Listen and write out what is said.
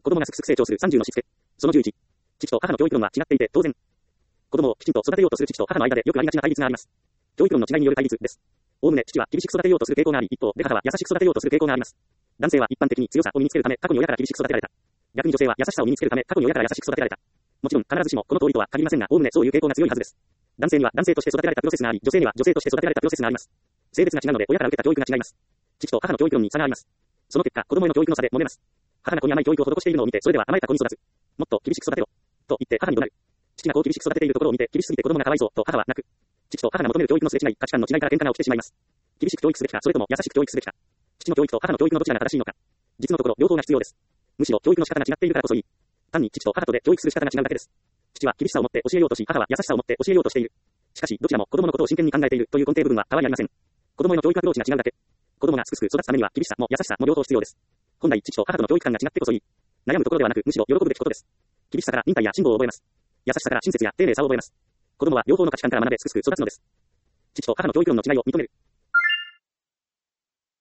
子供がすくすく成長する30のしつけ。その11。父と母の教育論は違っていて当然。子供をきちんと育てようとする父と母の間でよくありがちな対立があります。教育論の違いによる対立です。おおむね父は厳しく育てようとする傾向があり、一方で母は優しく育てようとする傾向があります。男性は一般的に強さを身につけるため過去に親から厳しく育てられた。逆に女性は優しさを身につけるため過去に親から優しく育てられた。もちろん必ずしもこの通りとは限りませんが、おおむねそういう傾向が強いはずです。男性には男性として育てられたプロセスがあり、女性には女性として育てられたプロセスがあります。性別が違うので親から受けた教育が違います。父と母の教育論に差があります。その結果、子供への教育の差で揉めます。母が子に甘い教育を施しているのを見て、それでは甘えた子に育つ。もっと厳しく育てろ。と言って母に怒鳴る。父がこう厳しく育てているところを見て、厳しすぎて子供がかわいそうと母は泣く。父と母が求める教育のすれ違い、価値観の違いから喧嘩が起きてしまいます。厳しく教育すべきか、それとも優しく教育すべきか。父の教育と母の教育のどちらが正しいのか。実のところ、両方が必要です。むしろ教育の仕方が違っているからこそいい。単に父と母とで教育する仕方が違うだけです。父は厳しさを持って教えようとし、母は優しさを持って教えようとしている。しかし、どちらも子供のことを真剣に考えているという根底部分は変わりありません。子供への教育アプローチが違うだけ。子供がすくすく育つためには厳しさも優しさも両方必要です。本来、父と母との教育観が違ってこそいい。悩むところではなく、むしろ喜ぶべきことです。厳しさから忍耐や辛抱を覚えます。優しさから親切や丁寧さを覚えます。子供は両方の価値観から学べすくすく育つのです。父と母の教育論の違いを認める。